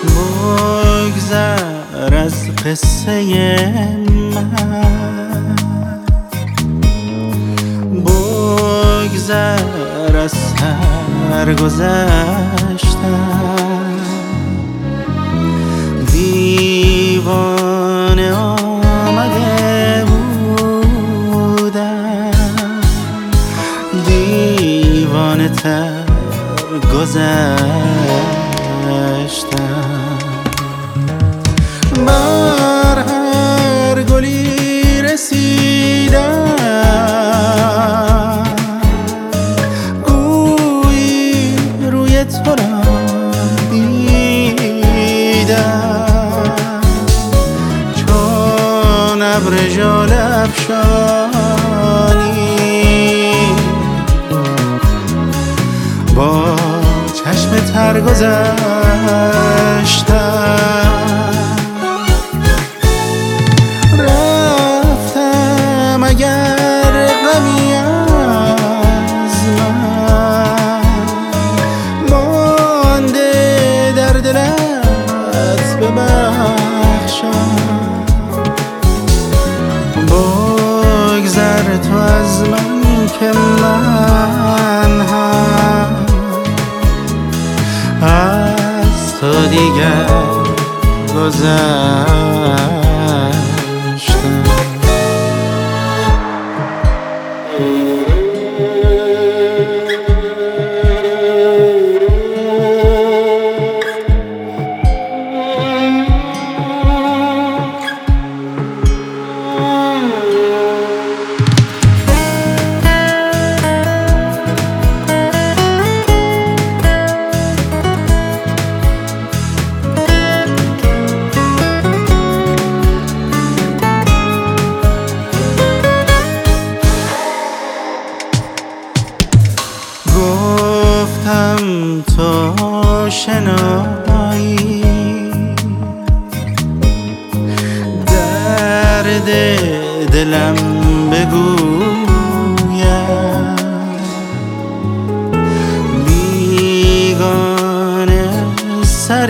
بگذر از قصه من، بگذر از سرگذشتم. دیوانه آمده بودم، دیوانه تر گذشتم. بر هر گلی رسیدم، گویی روی تو را دیدم. چون ابر ژاله افشانی با چشم تر گذشتم. رفتم اگر غمی از من مانده در دلت ببخشم. بگذر تو از من که من هم از تو دیگر گذشتم. گفتم تو شنایی درد دلم بگویم. بیگانه سر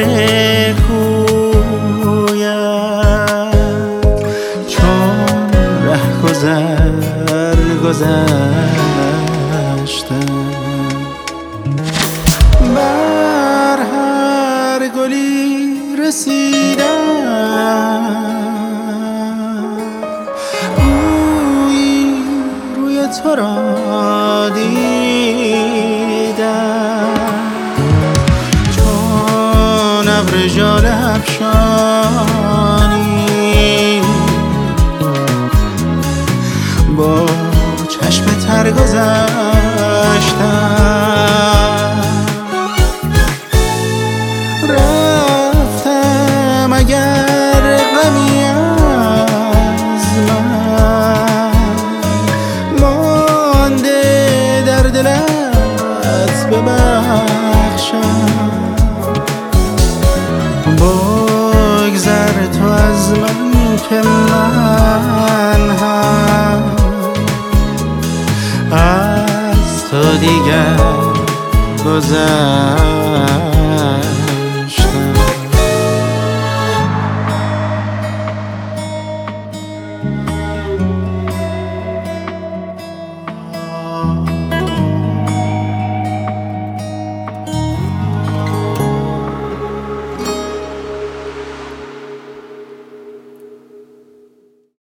کویم چون رهگذر گذشتم. بر هر گلی رسیدم، گویی روی تو را دیدم. چون ابر ژاله افشانی با چشم تر گذشتم. رفتم اگر غمی از من مانده در دلت ببخشم. بگذر تو از من که من هم از تو دیگر گذشتم.